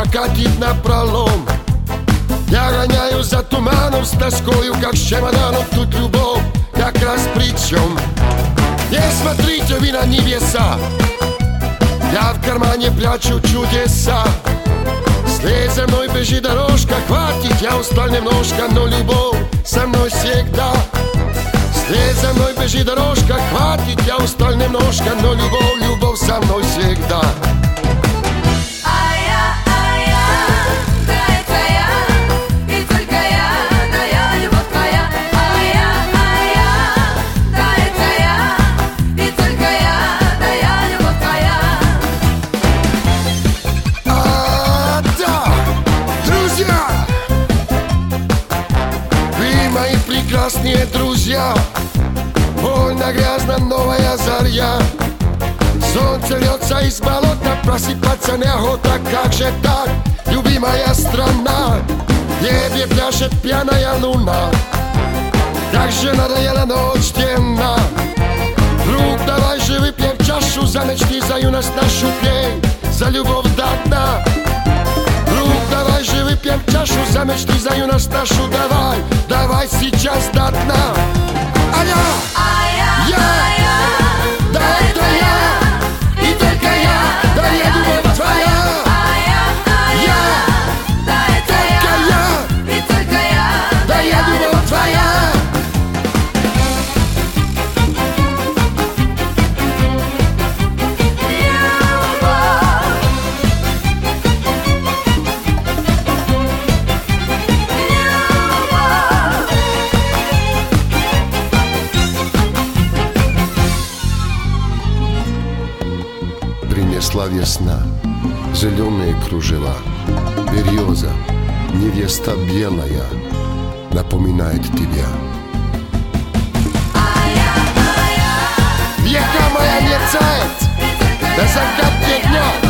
катит напролом. Я гоняю за туманом с тоскою, как с чемоданом. Тут любовь как раз при чем. Не смотрите вы на небеса, я в кармане прячу чудеса. Вслед за мной бежит дорожка, хватит, я устал немножко, но любовь со мной всегда. Вслед за мной бежит дорожка, хватит, я устал немножко, но любовь со мной всегда. Прекрасные друзья, больно грязно новая заря. Солнце льется из болота, просыпаться неохота. Как же так, любимая страна? В небе пляшет пьяная луна. Так же надоела ночь темна. Друг, давай же выпьем чашу за мечты, за юность нашу, пей за любовь до дна. Друг, давай же выпьем чашу за мечты, за юность нашу. Давай, давай сейчас до дна. А я, да это я, и только я, да я любовь твоя. И только я, да я любовь твоя. Принесла весна зеленые кружева. Береза, невеста белая, напоминает тебя. Века моя мерцает до закатных дня.